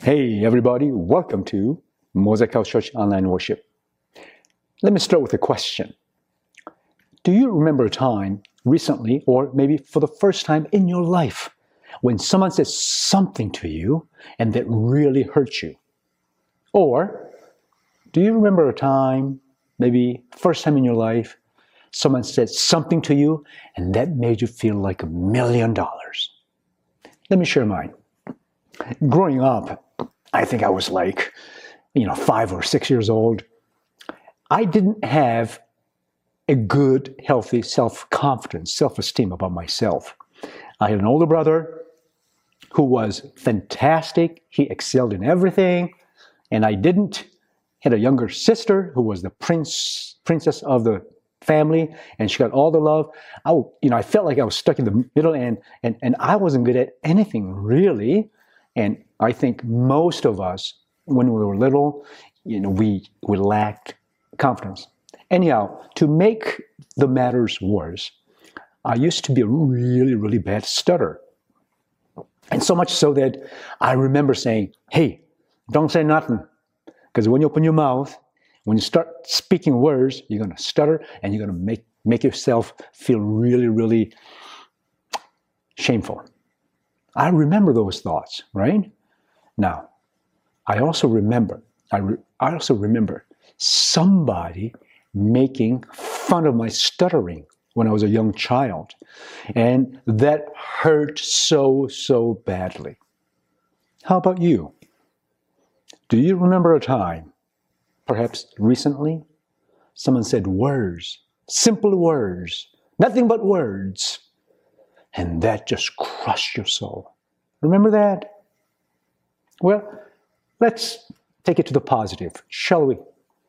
Hey everybody, welcome to Mosaic House Church Online Worship. Let me start with a question. Do you remember a time recently, or maybe for the first time in your life, when someone said something to you and that really hurt you? Or do you remember a time, maybe first time in your life, someone said something to you and that made you feel like $1 million? Let me share mine. Growing up, I think I was like, 5 or 6 years old. I didn't have a good, healthy self-confidence, self-esteem about myself. I had an older brother who was fantastic. He excelled in everything, and I didn't. Had a younger sister who was the princess of the family, and she got all the love. I felt like I was stuck in the middle, and I wasn't good at anything really. And I think most of us, when we were little, we lacked confidence. Anyhow, to make the matters worse, I used to be a really, really bad stutterer. And so much so that I remember saying, hey, don't say nothing. Because when you open your mouth, when you start speaking words, you're going to stutter and you're going to make yourself feel really, really shameful. I remember those thoughts, right? Now, I also remember somebody making fun of my stuttering when I was a young child. And that hurt so, so badly. How about you? Do you remember a time, perhaps recently, someone said words, simple words, nothing but words, and that just crushed your soul? Remember that? Well, let's take it to the positive, shall we?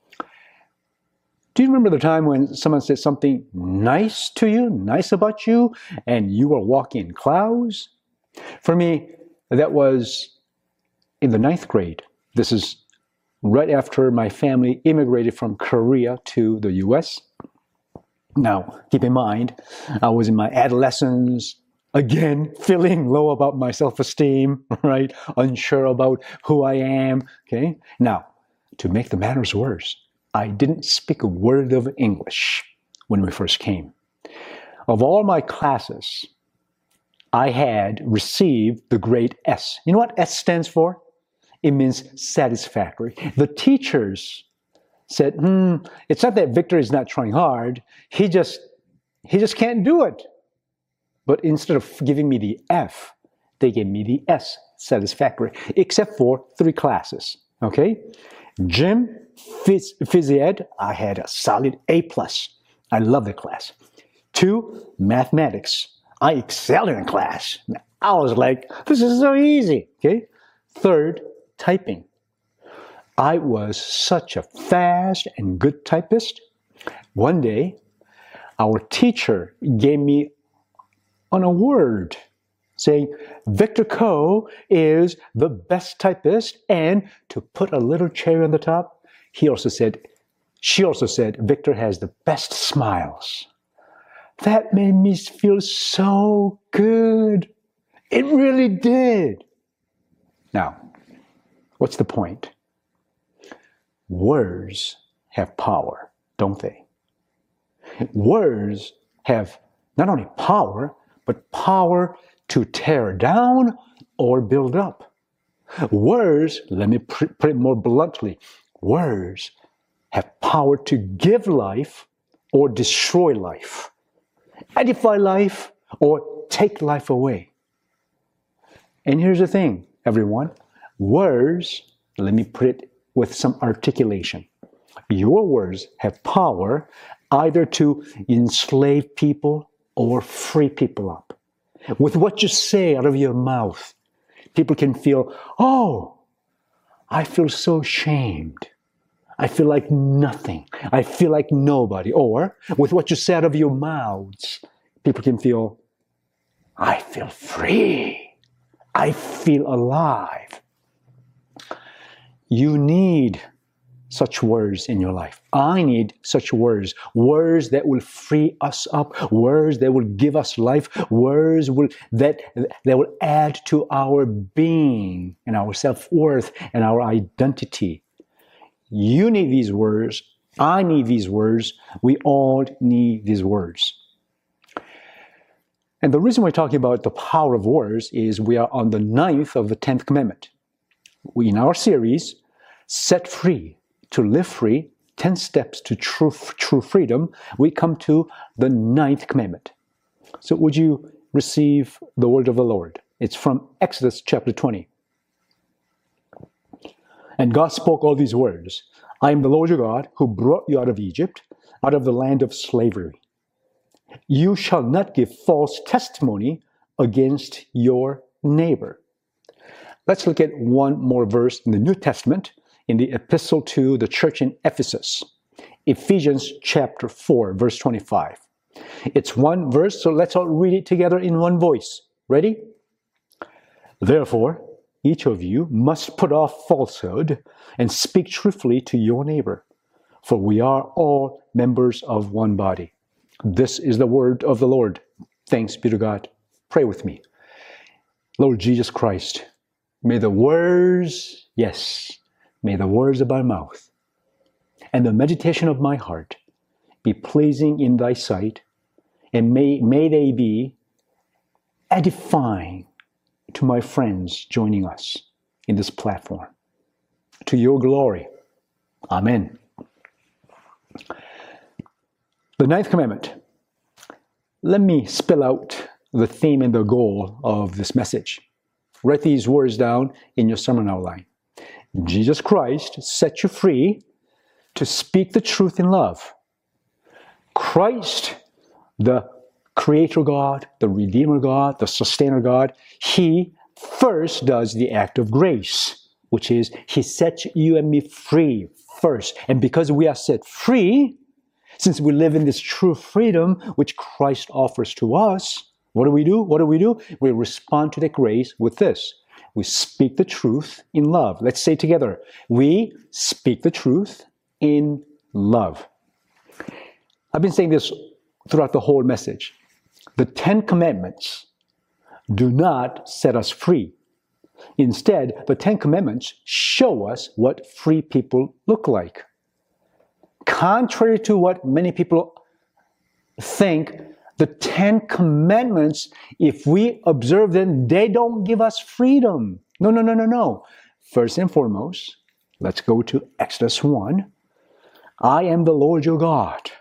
Do you remember the time when someone said something nice to you, nice about you, and you were walking in clouds? For me, that was in the 9th grade. This is right after my family immigrated from Korea to the US. Now, keep in mind, I was in my adolescence, again, feeling low about my self-esteem, right? Unsure about who I am, okay? Now, to make the matters worse, I didn't speak a word of English when we first came. Of all my classes, I had received the grade S. You know what S stands for? It means satisfactory. The teachers said, it's not that Victor is not trying hard. He just can't do it. But instead of giving me the F, they gave me the S, satisfactory, except for 3 classes, okay? Gym, phys ed, I had a solid A+. I love the class. 2, mathematics. I excelled in the class. I was like, this is so easy, okay? 3rd, typing. I was such a fast and good typist. One day, our teacher gave me an award saying, Victor Ko is the best typist, and to put a little cherry on the top, she also said, Victor has the best smiles. That made me feel so good. It really did. Now, what's the point? Words have power, don't they? Words have not only power, but power to tear down or build up. Words, let me put it more bluntly, words have power to give life or destroy life, edify life or take life away. And here's the thing, everyone. Words, let me put it with some articulation. Your words have power either to enslave people or free people up. With what you say out of your mouth, people can feel, oh, I feel so ashamed. I feel like nothing. I feel like nobody. Or with what you say out of your mouths, people can feel, I feel free. I feel alive. You need such words in your life. I need such words. Words that will free us up. Words that will give us life. Words that will add to our being and our self-worth and our identity. You need these words. I need these words. We all need these words. And the reason we're talking about the power of words is we are on the 9th of the 10th commandment. In our series, Set Free to Live Free, 10 Steps to True Freedom, we come to the 9th commandment. So would you receive the word of the Lord? It's from Exodus chapter 20. And God spoke all these words. I am the Lord your God who brought you out of Egypt, out of the land of slavery. You shall not give false testimony against your neighbor. Let's look at one more verse in the New Testament, in the epistle to the church in Ephesus, Ephesians chapter 4, verse 25. It's one verse, so let's all read it together in one voice. Ready? Therefore, each of you must put off falsehood and speak truthfully to your neighbor, for we are all members of one body. This is the word of the Lord. Thanks be to God. Pray with me. Lord Jesus Christ, may the words, may the words of my mouth and the meditation of my heart be pleasing in thy sight, and may they be edifying to my friends joining us in this platform. To your glory. Amen. The 9th commandment. Let me spell out the theme and the goal of this message. Write these words down in your sermon outline. Jesus Christ set you free to speak the truth in love. Christ, the Creator God, the Redeemer God, the Sustainer God, He first does the act of grace, which is He sets you and me free first. And because we are set free, since we live in this true freedom which Christ offers to us, what do we do? We respond to that grace with this. We speak the truth in love. Let's say together, we speak the truth in love. I've been saying this throughout the whole message. The 10 commandments do not set us free. Instead, the 10 commandments show us what free people look like. Contrary to what many people think, the 10 commandments, if we observe them, they don't give us freedom. No. First and foremost, let's go to Exodus 1. I am the Lord your God,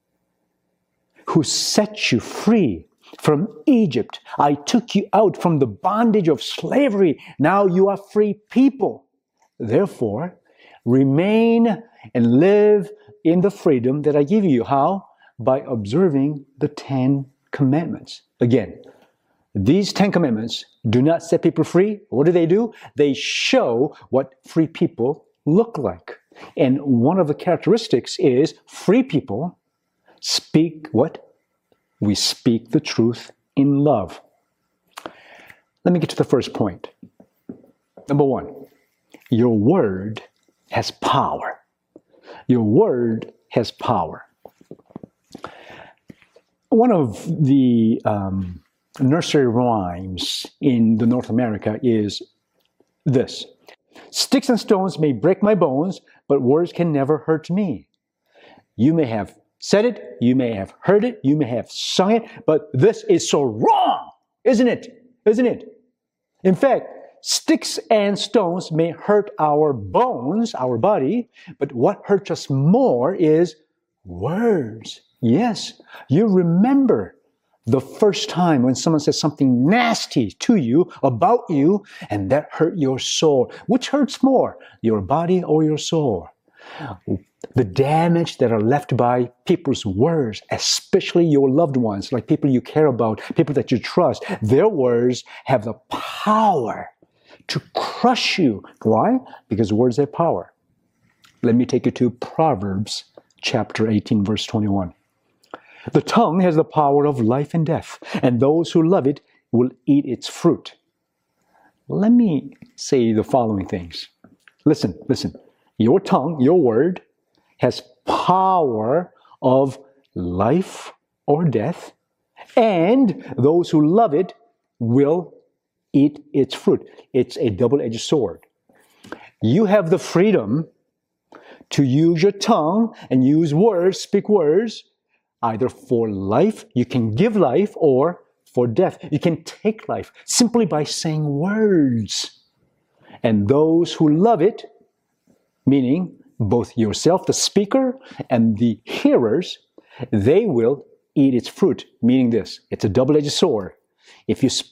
who set you free from Egypt. I took you out from the bondage of slavery. Now you are free people. Therefore, remain and live in the freedom that I give you. How? By observing the 10 commandments. Again, these 10 commandments do not set people free. What do? They show what free people look like. And one of the characteristics is free people speak what? We speak the truth in love. Let me get to the first point. Number 1, your word has power. Your word has power. One of the nursery rhymes in the North America is this. Sticks and stones may break my bones, but words can never hurt me. You may have said it, you may have heard it, you may have sung it, but this is so wrong, isn't it? Isn't it? In fact, sticks and stones may hurt our bones, our body, but what hurts us more is words. Yes, you remember the first time when someone says something nasty to you, about you, and that hurt your soul. Which hurts more, your body or your soul? The damage that are left by people's words, especially your loved ones, like people you care about, people that you trust, their words have the power to crush you. Why? Because words have power. Let me take you to Proverbs chapter 18, verse 21. The tongue has the power of life and death, and those who love it will eat its fruit. Let me say the following things. Listen. your tongue, your word, has power of life or death, and those who love it will eat its fruit. It's a double-edged sword. You have the freedom to use your tongue and use words, speak words, either for life, you can give life, or for death. You can take life simply by saying words. And those who love it, meaning both yourself, the speaker, and the hearers, they will eat its fruit, meaning this. It's a double-edged sword. If you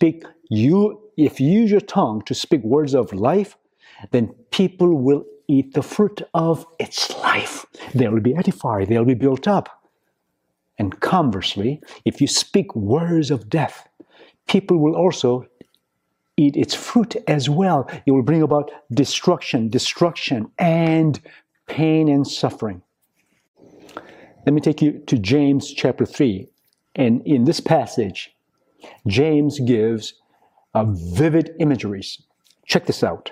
use your tongue to speak words of life, then people will eat the fruit of its life. They'll be edified, they'll be built up. And conversely, if you speak words of death, people will also eat its fruit as well. It will bring about destruction, and pain and suffering. Let me take you to James chapter 3. And in this passage, James gives vivid imageries. Check this out.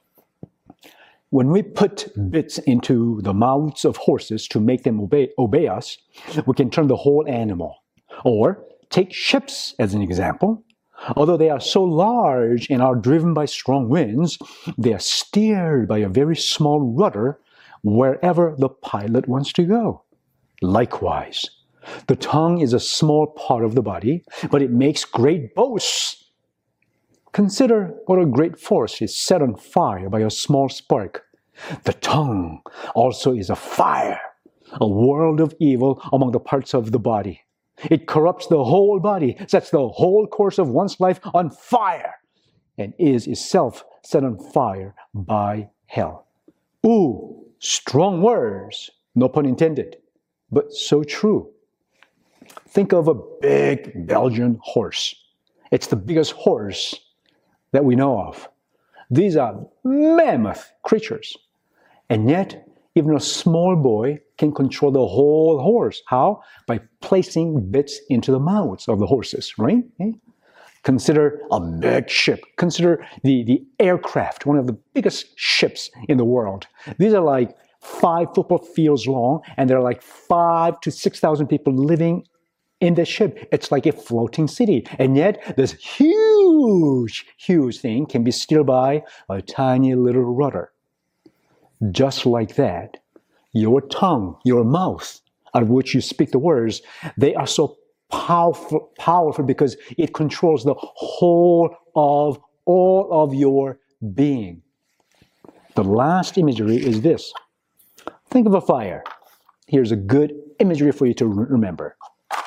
When we put bits into the mouths of horses to make them obey us, we can turn the whole animal. Or take ships as an example. Although they are so large and are driven by strong winds, they are steered by a very small rudder wherever the pilot wants to go. Likewise, the tongue is a small part of the body, but it makes great boasts. Consider what a great forest is set on fire by a small spark. The tongue also is a fire, a world of evil among the parts of the body. It corrupts the whole body, sets the whole course of one's life on fire, and is itself set on fire by hell. Ooh, strong words, no pun intended, but so true. Think of a big Belgian horse. It's the biggest horse that we know of. These are mammoth creatures. And yet, even a small boy can control the whole horse. How? By placing bits into the mouths of the horses, right? Consider a big ship. Consider the aircraft, one of the biggest ships in the world. These are like 5 football fields long, and there are like 5,000 to 6,000 people living in the ship. It's like a floating city. And yet, this huge thing can be steered by a tiny little rudder. Just like that, your tongue, your mouth, out of which you speak the words, they are so powerful because it controls the whole of all of your being. The last imagery is this. Think of a fire. Here's a good imagery for you to remember.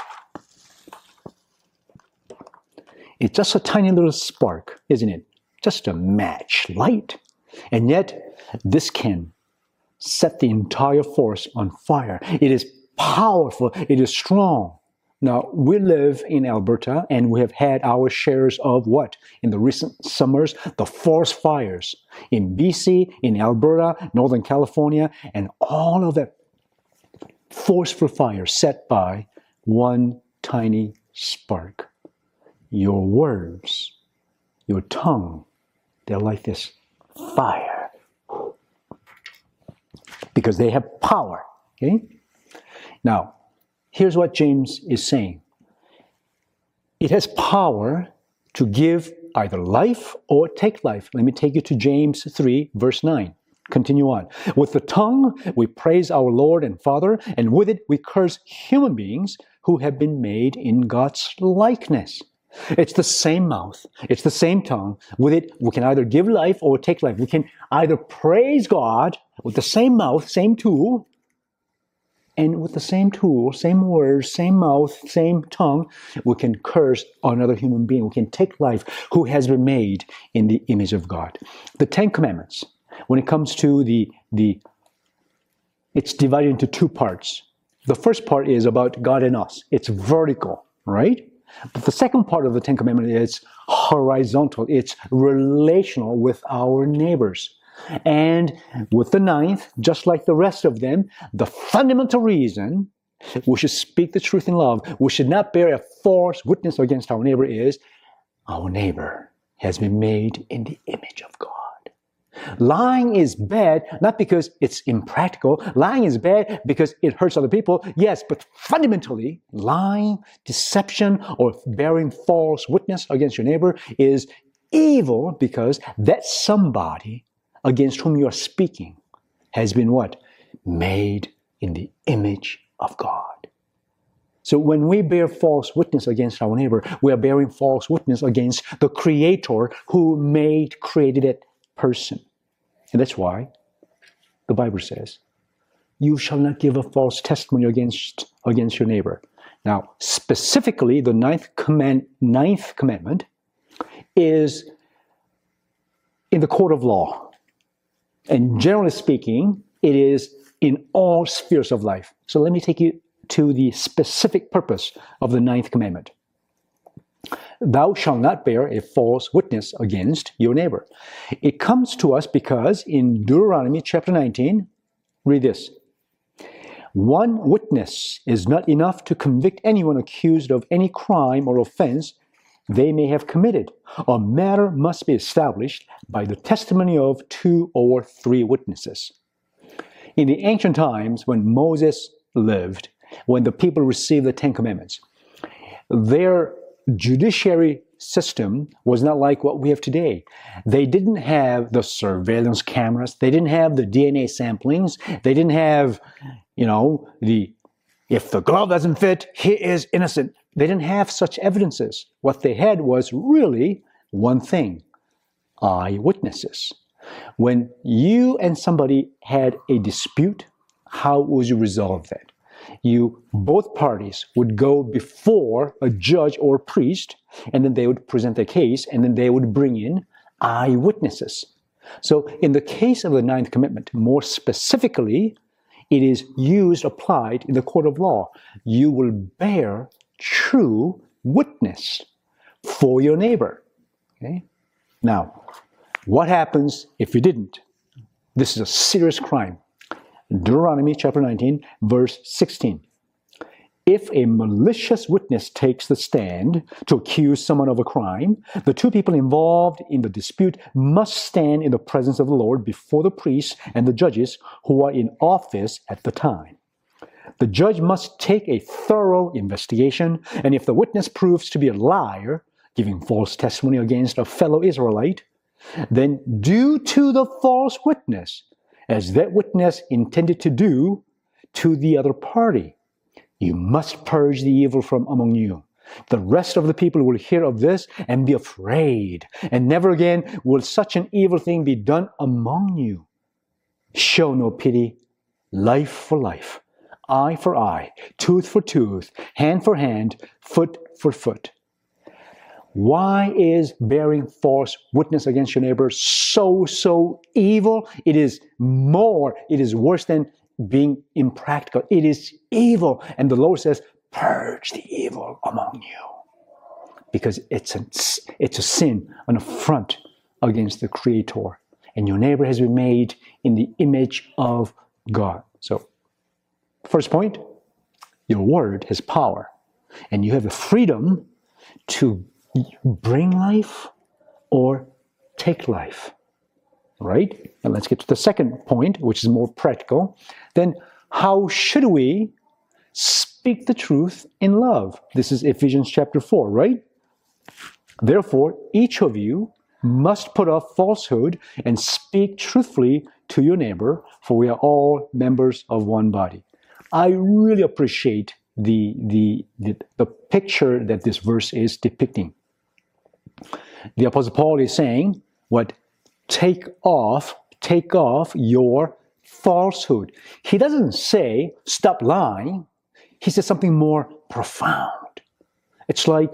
It's just a tiny little spark, isn't it? Just a match, light. And yet, this can set the entire forest on fire. It is powerful. It is strong. Now, we live in Alberta, and we have had our shares of what? In the recent summers, the forest fires in BC, in Alberta, Northern California, and all of that forceful fire set by one tiny spark. Your words, your tongue, they're like this fire. Because they have power. Okay? Now, here's what James is saying. It has power to give either life or take life. Let me take you to James 3, verse 9. Continue on. With the tongue, we praise our Lord and Father, and with it we curse human beings who have been made in God's likeness. It's the same mouth. It's the same tongue. With it, we can either give life or take life. We can either praise God with the same mouth, same tool, and with the same tool, same words, same mouth, same tongue, we can curse another human being. We can take life who has been made in the image of God. The Ten Commandments, when it comes to it's divided into 2 parts. The first part is about God and us. It's vertical, right? But the second part of the Ten Commandments is horizontal. It's relational with our neighbors. And with the 9th, just like the rest of them, the fundamental reason we should speak the truth in love, we should not bear a false witness against our neighbor, is our neighbor has been made in the image of God. Lying is bad, not because it's impractical. Lying is bad because it hurts other people. Yes, but fundamentally, lying, deception, or bearing false witness against your neighbor is evil because that somebody against whom you are speaking has been what? Made in the image of God. So when we bear false witness against our neighbor, we are bearing false witness against the Creator who created that person. And that's why the Bible says, you shall not give a false testimony against your neighbor. Now, specifically, the ninth commandment is in the court of law. And generally speaking, it is in all spheres of life. So let me take you to the specific purpose of the ninth commandment. Thou shalt not bear a false witness against your neighbor. It comes to us because in Deuteronomy chapter 19, read this. One witness is not enough to convict anyone accused of any crime or offense they may have committed. A matter must be established by the testimony of 2 or 3 witnesses. In the ancient times when Moses lived, when the people received the Ten Commandments, their judiciary system was not like what we have today. They didn't have the surveillance cameras. They didn't have the DNA samplings. They didn't have, if the glove doesn't fit, he is innocent. They didn't have such evidences. What they had was really one thing: eyewitnesses. When you and somebody had a dispute, how would you resolve that? Both parties would go before a judge or a priest, and then they would present their case, and then they would bring in eyewitnesses. So in the case of the ninth commandment, more specifically, it is applied in the court of law. You will bear true witness for your neighbor. Okay? Now, what happens if you didn't? This is a serious crime. Deuteronomy chapter 19, verse 16. If a malicious witness takes the stand to accuse someone of a crime, the 2 people involved in the dispute must stand in the presence of the Lord before the priests and the judges who are in office at the time. The judge must take a thorough investigation, and if the witness proves to be a liar, giving false testimony against a fellow Israelite, then due to the false witness, as that witness intended to do to the other party, you must purge the evil from among you. The rest of the people will hear of this and be afraid, and never again will such an evil thing be done among you. Show no pity, life for life, eye for eye, tooth for tooth, hand for hand, foot for foot. Why is bearing false witness against your neighbor so evil? It is worse than being impractical. It is evil. And the Lord says, purge the evil among you. Because it's a sin, an affront against the Creator. And your neighbor has been made in the image of God. So, first point, your word has power. And you have the freedom to bring life or take life. Right? And let's get to the second point, which is more practical. Then, how should we speak the truth in love? This is Ephesians chapter 4, right? Therefore, each of you must put off falsehood and speak truthfully to your neighbor, for we are all members of one body. I really appreciate the picture that this verse is depicting. The Apostle Paul is saying, take off your falsehood. He doesn't say, stop lying. He says something more profound. It's like,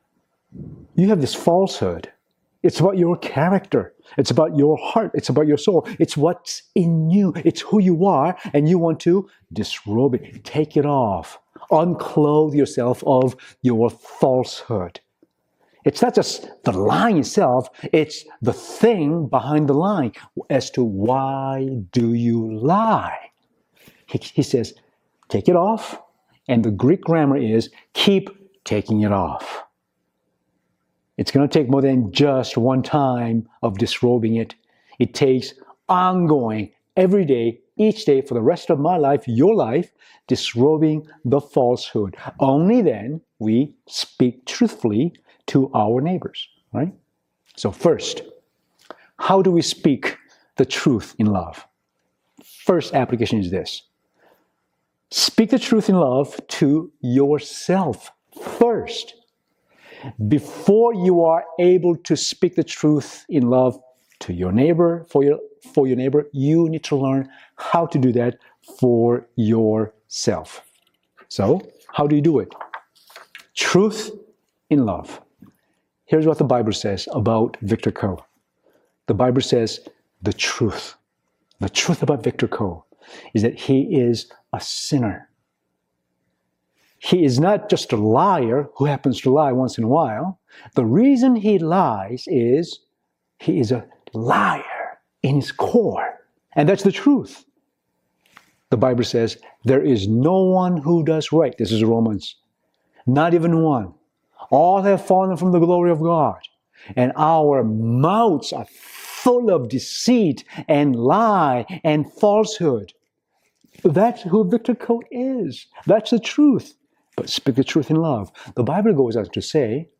you have this falsehood. It's about your character. It's about your heart. It's about your soul. It's what's in you. It's who you are, and you want to disrobe it. Take it off. Unclothe yourself of your falsehood. It's not just the lying itself, it's the thing behind the lying as to why do you lie. He says, take it off, and the Greek grammar is keep taking it off. It's going to take more than just one time of disrobing it. It takes ongoing, every day, each day, for the rest of my life, your life, disrobing the falsehood. Only then we speak truthfully to our neighbors, right? So first, how do we speak the truth in love? First application is this. Speak the truth in love to yourself first. Before you are able to speak the truth in love to your neighbor, for your neighbor, you need to learn how to do that for yourself. So, how do you do it? Truth in love. Here's what the Bible says about Victor Coe. The Bible says the truth about Victor Coe is that he is a sinner. He is not just a liar who happens to lie once in a while. The reason he lies is he is a liar in his core. And that's the truth. The Bible says there is no one who does right. This is Romans. Not even one. All have fallen from the glory of God. And our mouths are full of deceit and lie and falsehood. That's who Victor Coe is. That's the truth. But speak the truth in love. The Bible goes on to say,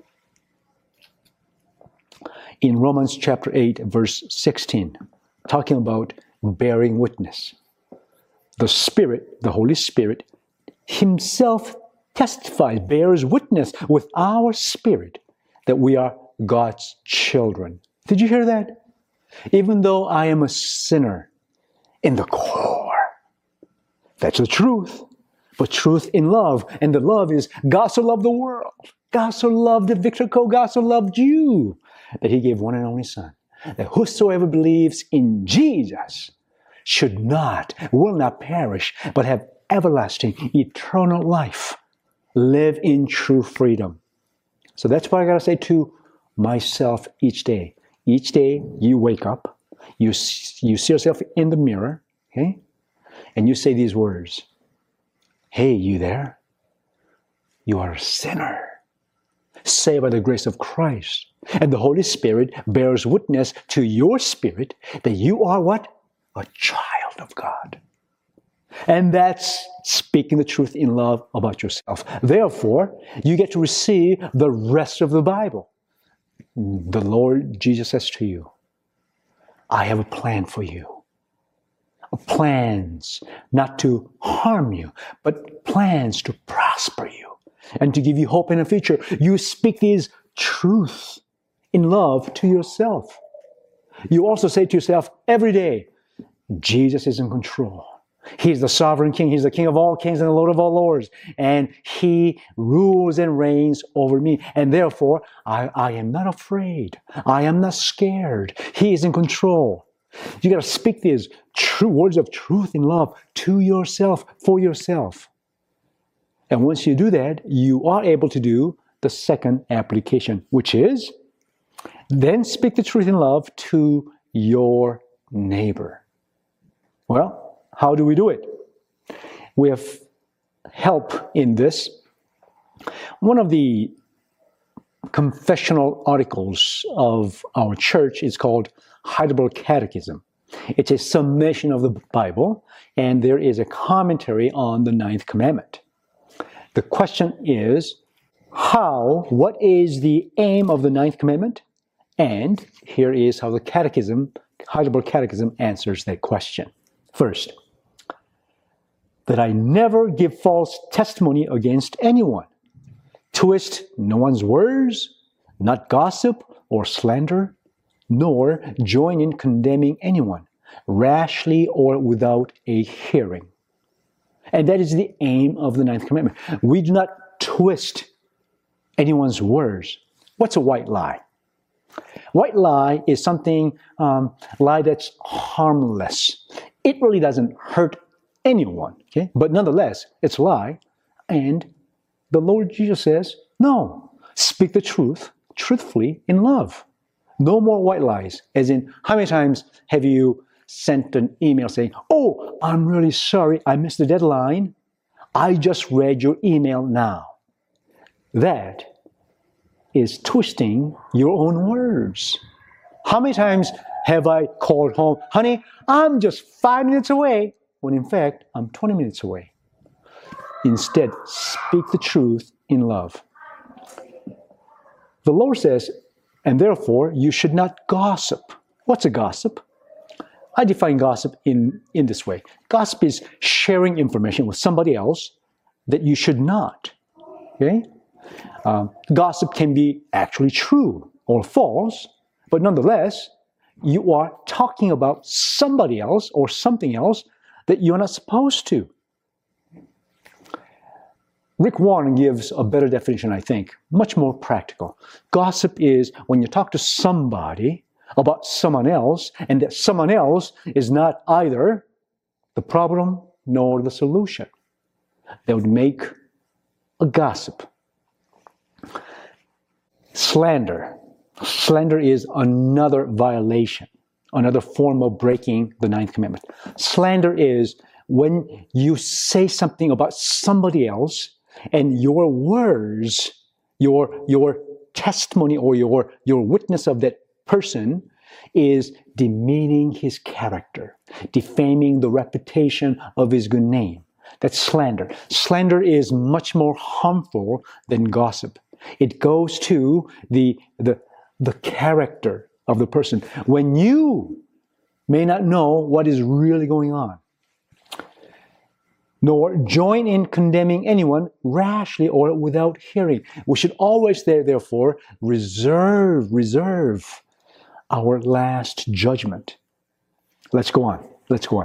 in Romans chapter 8, verse 16, talking about bearing witness. The Spirit, the Holy Spirit, Himself testifies, bears witness with our spirit that we are God's children. Did you hear that? Even though I am a sinner in the core, that's the truth. But truth in love, and the love is God so loved the world. God so loved Victor Coe. God so loved you that He gave one and only Son, that whosoever believes in Jesus will not perish, but have everlasting, eternal life. Live in true freedom. So that's what I got to say to myself each day. Each day you wake up, you see yourself in the mirror, okay? And you say these words. Hey, you there? You are a sinner, saved by the grace of Christ. And the Holy Spirit bears witness to your spirit that you are what? A child of God. And that's speaking the truth in love about yourself. Therefore, you get to receive the rest of the Bible. The Lord Jesus says to you, I have a plan for you. Plans not to harm you, but plans to prosper you and to give you hope in the future. You speak these truths in love to yourself. You also say to yourself every day, Jesus is in control. He's the sovereign King. He's the King of all kings and the Lord of all lords. And He rules and reigns over me. And therefore, I am not afraid. I am not scared. He is in control. You got to speak these true words of truth in love to yourself, for yourself. And once you do that, you are able to do the second application, which is then speak the truth in love to your neighbor. Well, how do we do it? We have help in this. One of the confessional articles of our church is called Heidelberg Catechism. It's a summation of the Bible, and there is a commentary on the 9th commandment. The question is, what is the aim of the 9th commandment? And here is how the Heidelberg Catechism answers that question. First, that I never give false testimony against anyone, twist no one's words, not gossip or slander, nor join in condemning anyone, rashly or without a hearing. And that is the aim of the 9th commandment. We do not twist anyone's words. What's a white lie? White lie is something, lie that's harmless. It really doesn't hurt anyone, okay? But nonetheless, it's a lie. And the Lord Jesus says, no, speak the truth truthfully in love. No more white lies. As in, how many times have you sent an email saying, oh, I'm really sorry, I missed the deadline. I just read your email now. That is twisting your own words. How many times Have I called home, honey, I'm just 5 minutes away, when in fact, I'm 20 minutes away. Instead, speak the truth in love. The Lord says, and therefore, you should not gossip. What's a gossip? I define gossip in this way. Gossip is sharing information with somebody else that you should not. Okay? Gossip can be actually true or false, but nonetheless, you are talking about somebody else or something else that you're not supposed to. Rick Warren gives a better definition, I think, much more practical. Gossip is when you talk to somebody about someone else, and that someone else is not either the problem nor the solution. That would make a gossip. Slander. Slander is another violation, another form of breaking the 9th commandment. Slander is when you say something about somebody else and your words, your testimony or your witness of that person is demeaning his character, defaming the reputation of his good name. That's slander. Slander is much more harmful than gossip. It goes to the character of the person when you may not know what is really going on. Nor join in condemning anyone rashly or without hearing. We should always therefore reserve our last judgment. Let's go on.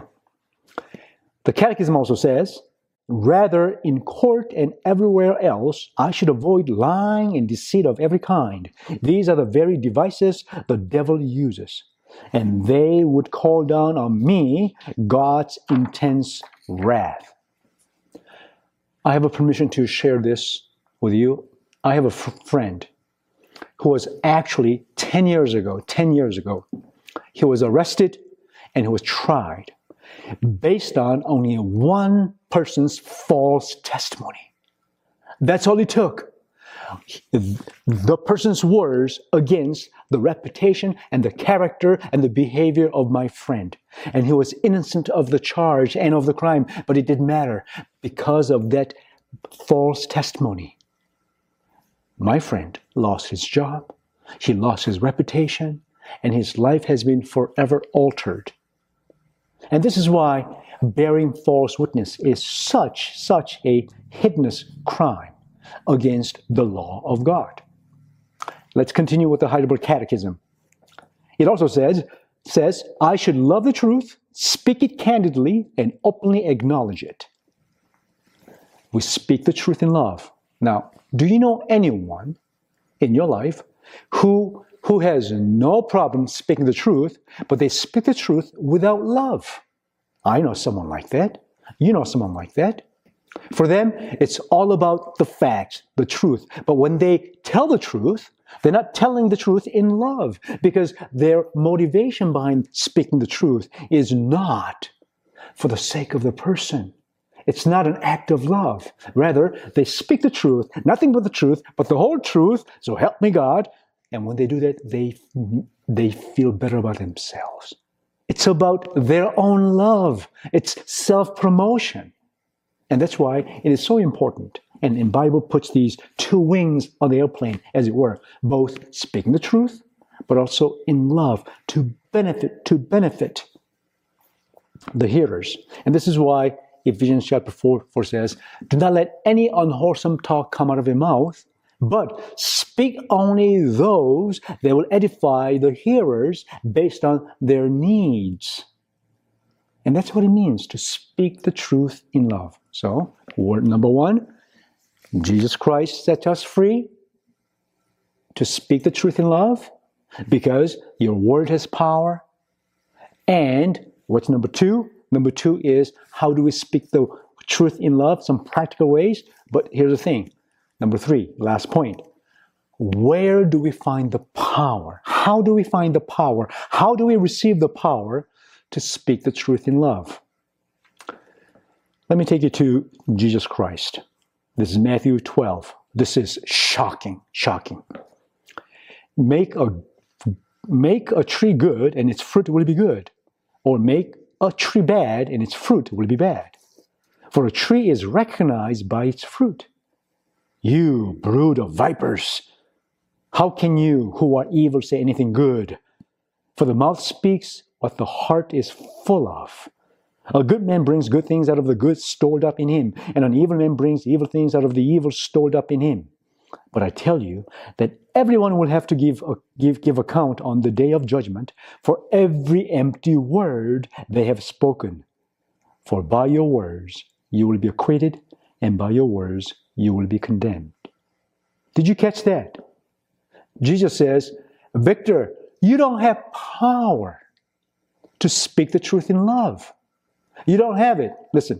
The Catechism also says, rather in court and everywhere else, I should avoid lying and deceit of every kind. These are the very devices the devil uses, and they would call down on me God's intense wrath. I have a permission to share this with you. I have a friend who was actually 10 years ago, he was arrested and he was tried based on only one person's false testimony. That's all it took. The person's words against the reputation and the character and the behavior of my friend. And he was innocent of the charge and of the crime, but it didn't matter because of that false testimony. My friend lost his job, he lost his reputation, and his life has been forever altered. And this is why bearing false witness is such a heinous crime against the law of God. Let's continue with the Heidelberg Catechism. It also says, I should love the truth, speak it candidly, and openly acknowledge it. We speak the truth in love. Now, do you know anyone in your life who has no problem speaking the truth, but they speak the truth without love? I know someone like that. You know someone like that. For them, it's all about the facts, the truth. But when they tell the truth, they're not telling the truth in love, because their motivation behind speaking the truth is not for the sake of the person. It's not an act of love. Rather, they speak the truth, nothing but the truth, but the whole truth, so help me God. And when they do that, they feel better about themselves. It's about their own love. It's self-promotion. And that's why it is so important. And the Bible puts these two wings on the airplane, as it were, both speaking the truth, but also in love to benefit the hearers. And this is why Ephesians chapter 4 says, do not let any unwholesome talk come out of your mouth, but speak only those that will edify the hearers based on their needs. And that's what it means to speak the truth in love. So, word number one, Jesus Christ set us free to speak the truth in love because your word has power. And what's number two? Number two is, how do we speak the truth in love? Some practical ways. But here's the thing. Number three, last point. Where do we find the power? How do we find the power? How do we receive the power to speak the truth in love? Let me take you to Jesus Christ. This is Matthew 12. This is shocking. Make a make a tree good and its fruit will be good, or make a tree bad and its fruit will be bad. For a tree is recognized by its fruit. You brood of vipers, how can you who are evil say anything good? For the mouth speaks what the heart is full of. A good man brings good things out of the good stored up in him, and an evil man brings evil things out of the evil stored up in him. But I tell you that everyone will have to give account on the day of judgment for every empty word they have spoken. For by your words you will be acquitted, and by your words you will be condemned. Did you catch that? Jesus says, Victor, you don't have power to speak the truth in love. You don't have it. Listen,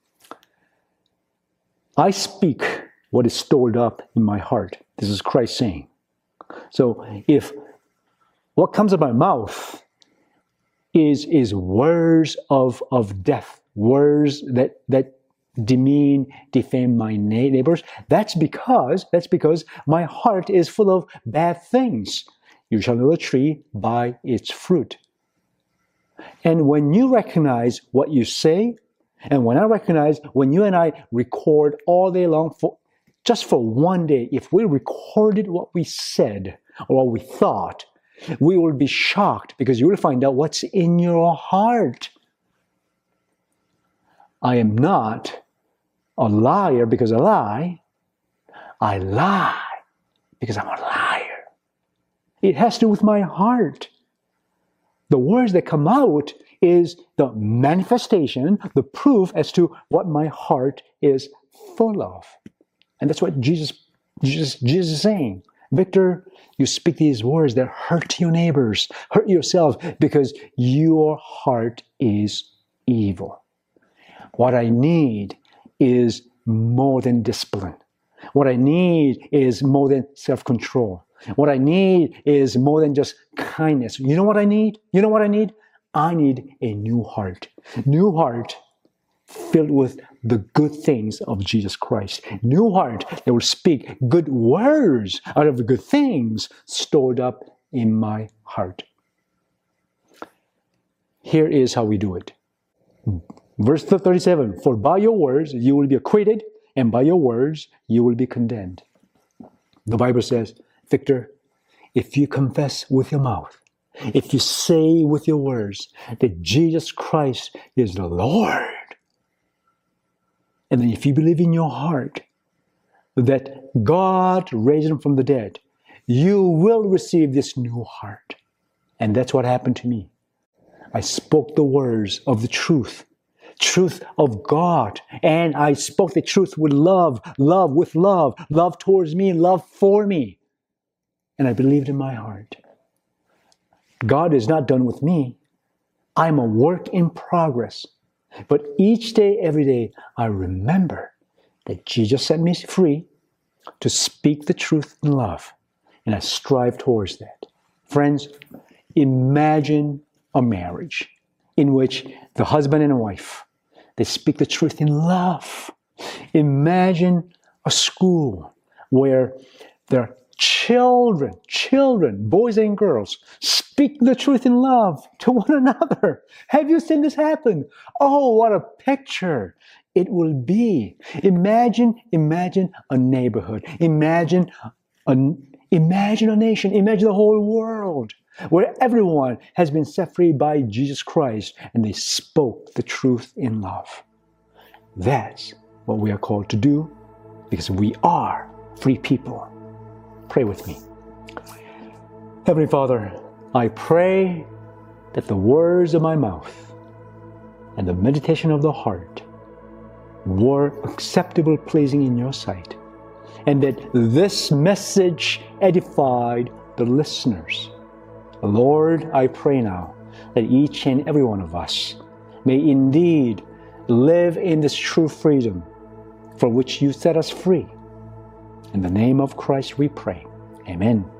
I speak what is stored up in my heart. This is Christ saying. So if what comes out of my mouth is words of death, words that demean, defame my neighbors, that's because my heart is full of bad things. You shall know the tree by its fruit. And when you recognize what you say, and when I recognize, when you and I record all day long, just for one day, if we recorded what we said or what we thought, we will be shocked because you will find out what's in your heart. I am not a liar because I lie. I lie because I'm a liar. It has to do with my heart. The words that come out is the manifestation, the proof as to what my heart is full of. And that's what Jesus is saying. Victor, you speak these words that hurt your neighbors, hurt yourself, because your heart is evil. What I need is more than discipline. What I need is more than self-control. What I need is more than just kindness. You know what I need? You know what I need? I need a new heart. New heart filled with the good things of Jesus Christ. New heart that will speak good words out of the good things stored up in my heart. Here is how we do it. Verse 37, for by your words you will be acquitted, and by your words you will be condemned. The Bible says, Victor, if you confess with your mouth, if you say with your words that Jesus Christ is the Lord, and then if you believe in your heart that God raised him from the dead, you will receive this new heart. And that's what happened to me. I spoke the words of the truth of God, and I spoke the truth with love towards me, love for me. And I believed in my heart. God is not done with me. I'm a work in progress. But each day, every day, I remember that Jesus set me free to speak the truth in love. And I strive towards that. Friends, imagine a marriage in which the husband and wife, they speak the truth in love. Imagine a school where their children, boys and girls, speak the truth in love to one another. Have you seen this happen? Oh, what a picture it will be. Imagine a neighborhood. Imagine a nation. Imagine the whole world where everyone has been set free by Jesus Christ and they spoke the truth in love. That's what we are called to do because we are free people. Pray with me. Heavenly Father, I pray that the words of my mouth and the meditation of the heart were acceptable, pleasing in your sight, and that this message edified the listeners. Lord, I pray now that each and every one of us may indeed live in this true freedom for which you set us free. In the name of Christ we pray. Amen.